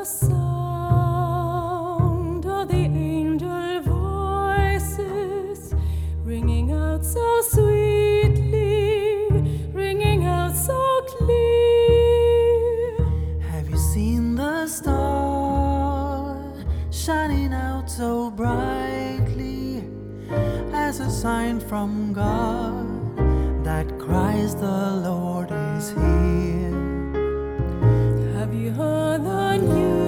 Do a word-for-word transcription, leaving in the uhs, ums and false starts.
sound of the angel voices ringing out so sweetly, ringing out so clear. Have you seen the star shining out so brightly as a sign from God that Christ the Lord is here? Have you heard the news?